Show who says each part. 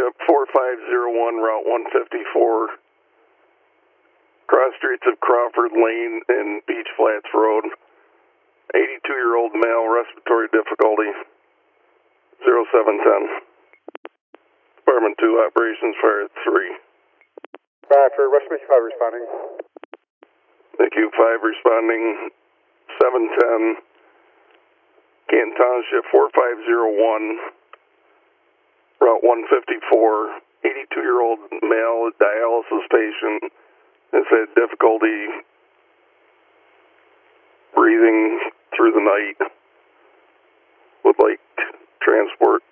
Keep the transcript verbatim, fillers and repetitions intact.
Speaker 1: Township, four five zero one, Route one fifty-four, cross streets of Crawford Lane and Beach Flats Road. eighty-two-year-old male, respiratory difficulty, zero seven ten. Department two, Operations Fire three.
Speaker 2: Roger, Rescue five responding.
Speaker 1: Thank you, five responding, seven ten. Canton Township, four five zero one, Route one fifty-four, eighty-two-year-old male dialysis patient has had difficulty breathing through the night. Would like transport